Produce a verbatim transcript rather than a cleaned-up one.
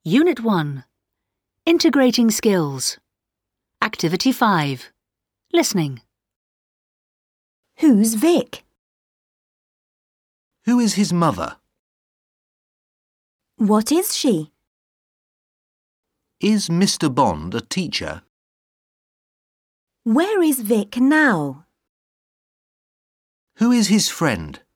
Unit one. Integrating Skills. Activity five. Listening. Who's Vic? Who is his mother? What is she? Is Mister Bond a teacher? Where is Vic now? Who is his friend?